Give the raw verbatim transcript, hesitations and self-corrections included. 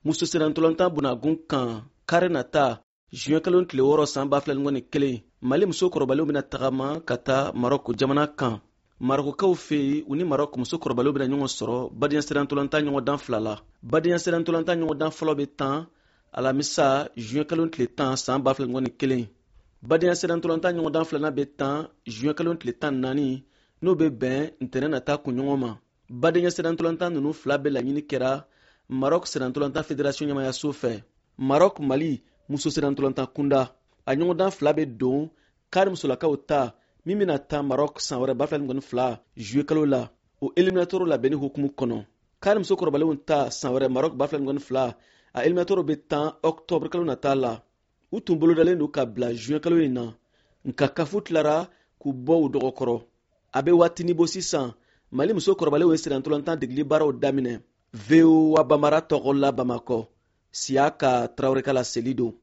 muso serantolanta bunagun kan kare nata juin kalo tile wɔɔrɔ san ba fila ni kɔni kelen mali muso kɔrɔbalenw bɛna tagama ka taa marɔku jamana kan marɔkukaw fɛ yen u ni marɔku muso kɔrɔbalenw bɛna ɲɔgɔn sɔrɔ badenya serantolanta ɲɔgɔndan fila la badenya serantolanta ɲɔgɔndan fɔlɔ bɛ tan alamisa juin kalo tile tan san ba fila ni kɔni kelen badenya serantolanta ɲɔgɔndan filanan bɛ tan juin kalo tile tan naani n'o bɛ bɛn ntɛnɛn nata kunɲɔgɔn ma badenya serantolanta ninnu fila bɛ laɲini kɛra marɔku serantolanta federasiɔn ɲɛmayaso fɛ marɔku mali muso serantolanta kunda a ɲɔgɔndan fila bɛ don kari musolakaw ta min bɛna taa marɔku san wɛrɛ ba fila ni kɔni fila juin kalo la o eliminatoire labɛnni hukumu kɔnɔ kari muso kɔrɔbalenw ta san wɛrɛ marɔku ba fila ni kɔni fila a eliminatoire bɛ tan octobre kalo nata la u tun bolodalen don ka bila juin kalo in na nka kafu tilara k'u bɔ u dɔgɔkɔrɔ a bɛ waatini bɔ sisan mali muso kɔrɔbalenw ye serantolanta degeli baaraw daminɛ V O A Bamara tɔgɔ la Bamakɔ Siyaka Traoré ka laseli don.